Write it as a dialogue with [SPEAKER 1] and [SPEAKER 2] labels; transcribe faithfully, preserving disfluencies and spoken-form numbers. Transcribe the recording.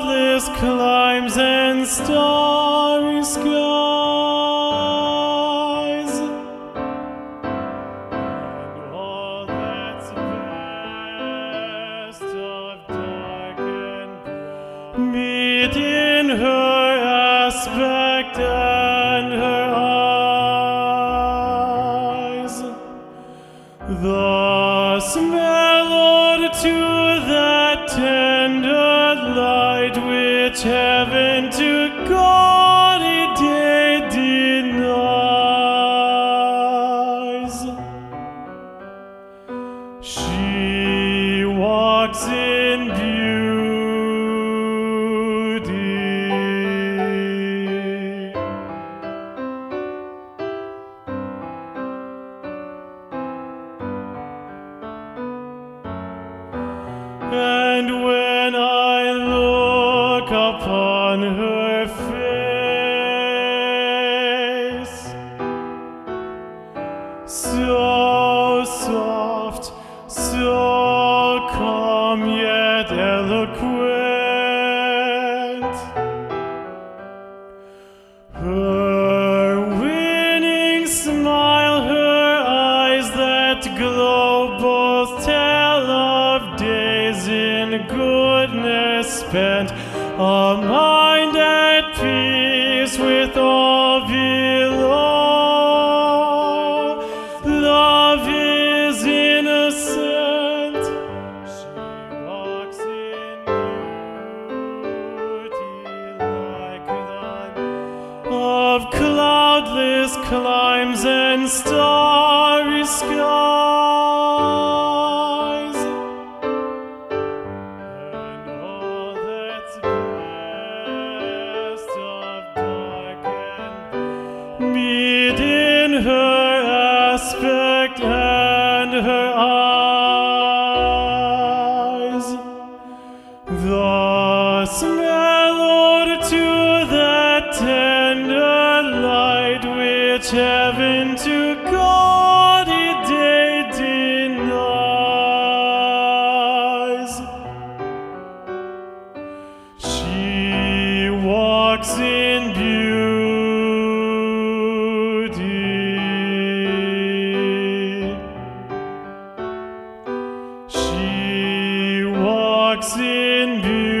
[SPEAKER 1] cloudless climes and starry skies, and all that's vast of dark and bright, meet in her aspect and her eyes. Thus, mellowed to that tender light which heaven to gaudy day denies, she walks in beauty. And when I look upon her face, so soft, so calm, yet eloquent, her winning smile, her eyes that glow, both tell of days in goodness spent, a mind at peace with all below. Love is innocent, she walks in beauty like the of cloudless climes and starry skies, and all that's best of dark and meet in her aspect and her eyes. Thus mellowed to that tender light which heaven to gaudy day denies, she walks in beauty. She walks in beauty.